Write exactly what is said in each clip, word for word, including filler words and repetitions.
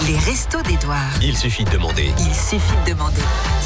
Les restos d'Édouard. Il suffit de demander. Il suffit de demander.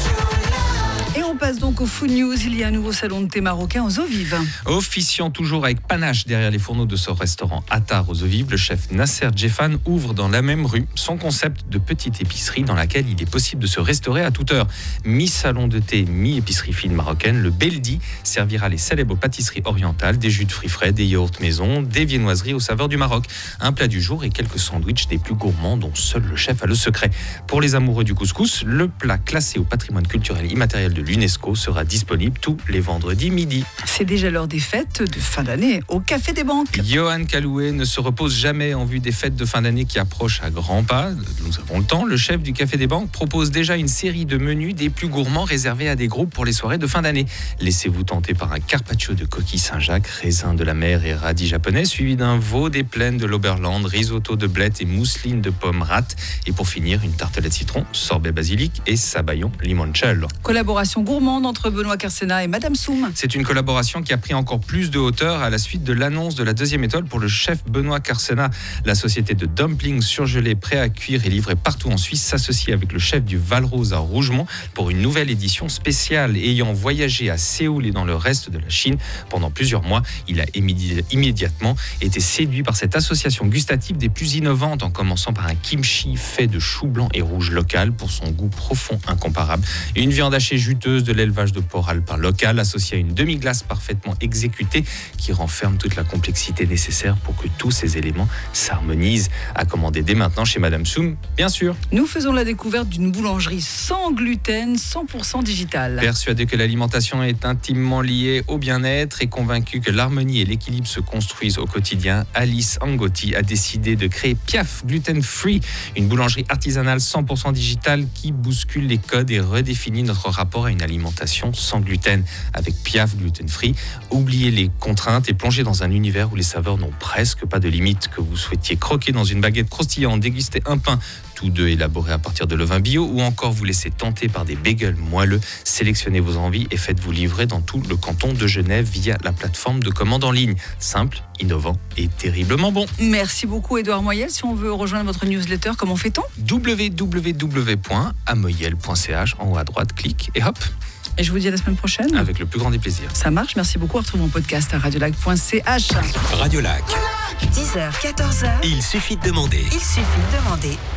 Et on passe donc au Food News. Il y a un nouveau salon de thé marocain aux eaux vives. Officiant toujours avec panache derrière les fourneaux de ce restaurant Attar aux eaux vives, le chef Nasser Djefan ouvre dans la même rue son concept de petite épicerie dans laquelle il est possible de se restaurer à toute heure. Mi-salon de thé, mi-épicerie fine marocaine, le Beldi servira les célèbres pâtisseries orientales, des jus de fruits frais, des yaourts maison, des viennoiseries aux saveurs du Maroc, un plat du jour et quelques sandwichs des plus gourmands dont seul le chef a le secret. Pour les amoureux du couscous, le plat classé au patrimoine culturel immatériel de l'UNESCO sera disponible tous les vendredis midi. C'est déjà l'heure des fêtes de fin d'année au Café des Banques. Johan Calouet ne se repose jamais en vue des fêtes de fin d'année qui approchent à grands pas. Nous avons le temps. Le chef du Café des Banques propose déjà une série de menus des plus gourmands réservés à des groupes pour les soirées de fin d'année. Laissez-vous tenter par un carpaccio de coquille Saint-Jacques, raisin de la mer et radis japonais, suivi d'un veau des plaines de l'Oberland, risotto de blettes et mousseline de pommes rates. Et pour finir, une tartelette citron, sorbet basilic et sabayon limoncello. Collaboration gourmande entre Benoît Carsena et Madame Soum. C'est une collaboration qui a pris encore plus de hauteur à la suite de l'annonce de la deuxième étoile pour le chef Benoît Carsena. La société de dumplings surgelés prêts à cuire et livrés partout en Suisse s'associe avec le chef du Val-Rose à Rougemont pour une nouvelle édition spéciale. Ayant voyagé à Séoul et dans le reste de la Chine pendant plusieurs mois, il a immédi- immédiatement été séduit par cette association gustative des plus innovantes, en commençant par un kimchi fait de chou blanc et rouge local pour son goût profond incomparable, et une viande hachée juteuse de l'élevage de porc alpin local associée à une demi-glace parfaitement exécutée qui renferme toute la complexité nécessaire pour que tous ces éléments s'harmonisent. À commander dès maintenant chez Madame Soum, bien sûr. Nous faisons la découverte d'une boulangerie sans gluten, cent pour cent digitale. Persuadé que l'alimentation est intimement liée au bien-être et convaincu que l'harmonie et l'équilibre se construisent au quotidien, Alice Angotti a décidé de créer Piaf Gluten Free, une boulangerie artisanale cent pour cent digitale qui bouscule les codes et redéfinit notre rapport à une alimentation sans gluten. Avec Piaf Gluten Free, oubliez les contraintes et plongez dans un univers où les saveurs n'ont presque pas de limite. Que vous souhaitiez croquer dans une baguette croustillante, déguster un pain, tous deux élaborés à partir de levain bio, ou encore vous laisser tenter par des bagels moelleux, sélectionnez vos envies et faites-vous livrer dans tout le canton de Genève via la plateforme de commande en ligne. Simple, innovant et terriblement bon. Merci beaucoup Édouard Moyel. Si on veut rejoindre votre newsletter, comment fait-on ? w w w point amoyel point c h, en haut à droite, clique et hop, Et je vous dis à la semaine prochaine. avec le plus grand des plaisirs. Ça marche, merci beaucoup. Retrouvez mon podcast à radiolac point c h. Radio Lac. dix heures, quatorze heures. Il suffit de demander. Il suffit de demander.